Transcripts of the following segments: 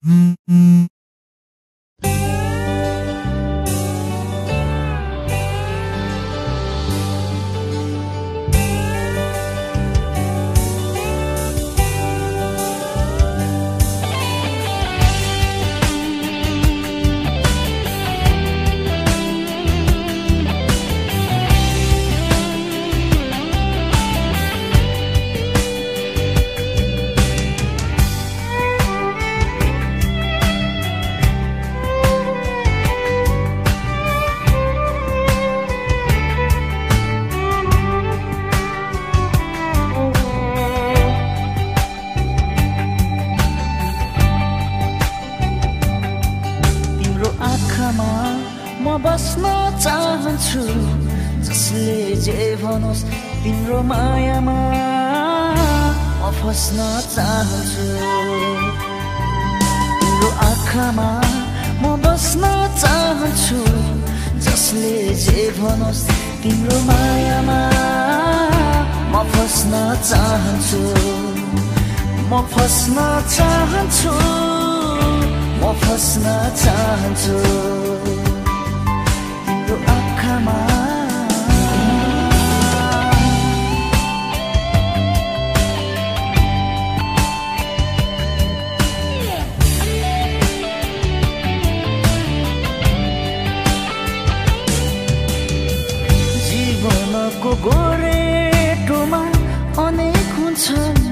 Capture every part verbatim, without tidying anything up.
म बस्न चाहन्छु जसले जे भनोस् तिम्रो मायामा म फस्न चाहन्छु तिम्रो आँखामा म बस्न चाहन्छु जसले जे भनोस् तिम्रो मायामा म फस्न चाहन्छु म फस्न चाहन्छु म फस्न चाहन्छु तिम्रो आँखामा जीवनको गोरेटोमा अनेक हुन्छन्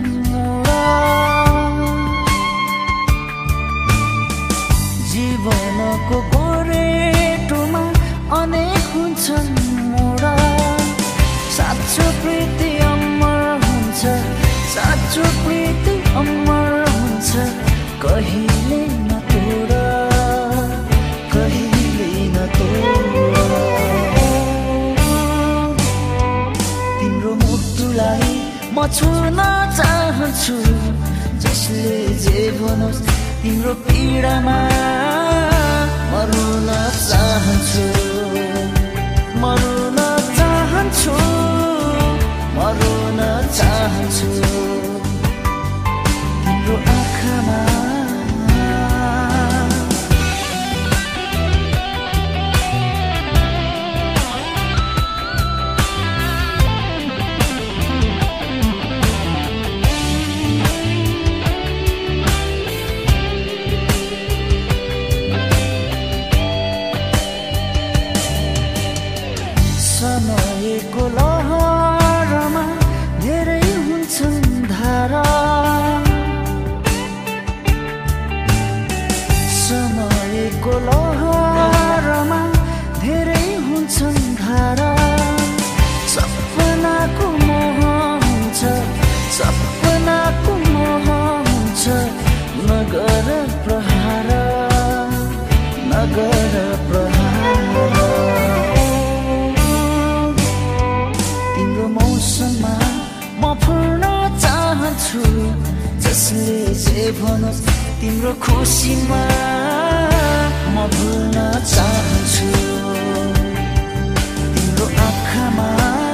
जीवनको गोरेटोमा अनेक हुन्छन् मोडा साँचो प्रीति अमर हुन्छ साँचो प्रीति अमर हुन्छ कहिले नतोड कहिले नतोड तिम्रो मुटुलाई म छुन चाहन्छु जसले जे भनोस् तिम्रो पीडामा मरुन चाहन्छु मरुन चाहन्छु मरुन चाहन्छु तिम्रो आँखामा समयको लहरमा धेरै हुन्छन् धारा समयको लहरमा धेरै हुन्छन् धारा सपनाको मोह हुन्छ सपनाको मोह हुन्छ नगर प्रहार नगर प्रहार मौसममा म फुल्न चाहन्छु जसले जे भनोस् तिम्रो खुसीमा म भुल्न चाहन्छु तिम्रो आँखामा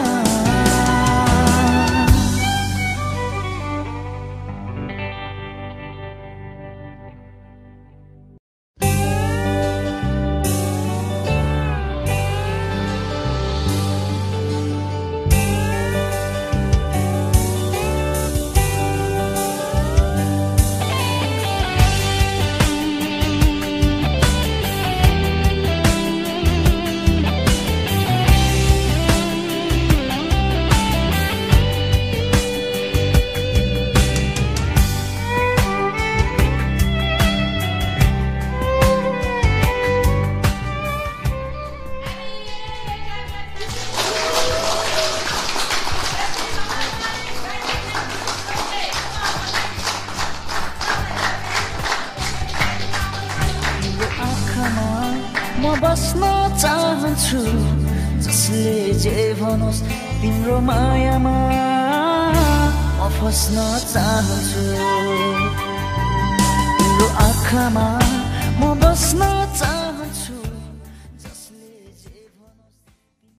म बस्न चाहन्छु जसले जे भनोस् तिम्रो मायामा म फस्न चाहन्छु तिम्रो आँखामा म बस्न चाहन्छु